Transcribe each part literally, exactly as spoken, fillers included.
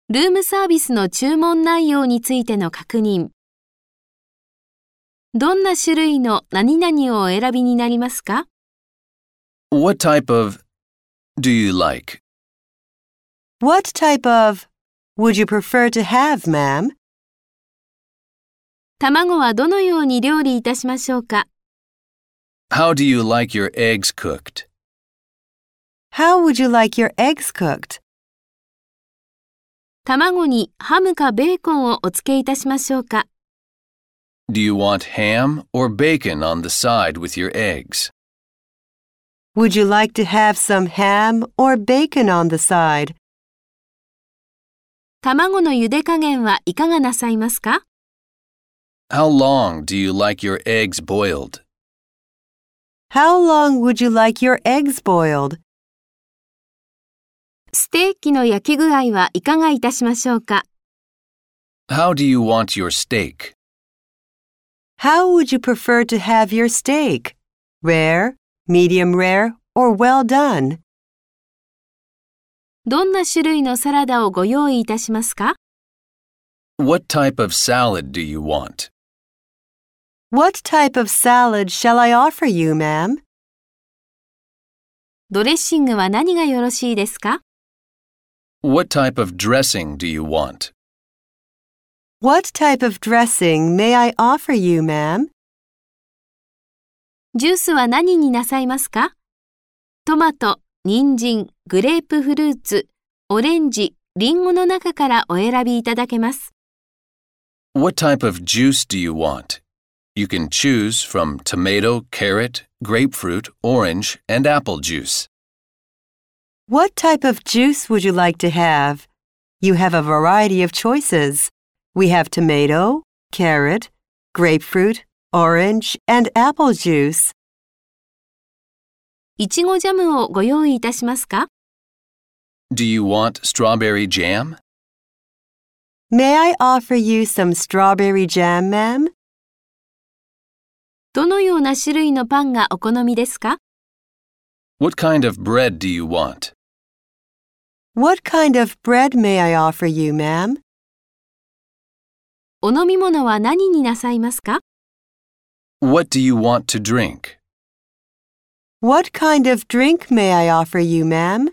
ルームサービスの注文内容についての確認。どんな種類の何々をお選びになりますか？ What type of do you like? What type of would you prefer to have, ma'am? 卵はどのように料理いたしましょうか？ How do you like your eggs cooked? How would you like your eggs cooked? 卵にハムかベーコンをお付けいたしましょうか？ Do you want ham or bacon on the side with your eggs? Would you like to have some ham or bacon on the side? 卵の茹で加減はいかがなさいますか？ How long do you like your eggs boiled? How long would you like your eggs boiled? ステーキの焼き具合はいかがいたしましょうか？ How do you want your steak? How would you prefer to have your steak? Rare, medium rare, or well done? どんな種類のサラダをご用意いたしますか？ What type of salad do you want? What type of salad shall I offer you, ma'am? ドレッシングは何がよろしいですか？ What type of dressing do you want? What type of dressing may I offer you, ma'am? ジュースは何になさいますか？トマト、人参、グレープフルーツ、オレンジ、リンゴの中からお選びいただけます。 What type of juice do you want? You can choose from tomato, carrot, grapefruit, orange, and apple juice. What type of juice would you like to have? You have a variety of choices. We have tomato, carrot, grapefruit, orange, and apple juice. いちごジャムをご用意いたしますか？ Do you want strawberry jam? May I offer you some strawberry jam, ma'am? どのような種類のパンがお好みですか？ What kind of bread do you want? What kind of bread may I offer you, ma'am? お飲み物は何になさいますか？ What do you want to drink? What kind of drink may I offer you, ma'am?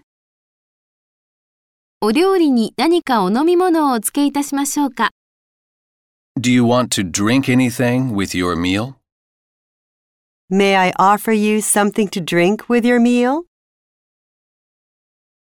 お料理に何かお飲み物をお付けいたしましょうか？ Do you want to drink anything with your meal? May I offer you something to drink with your meal?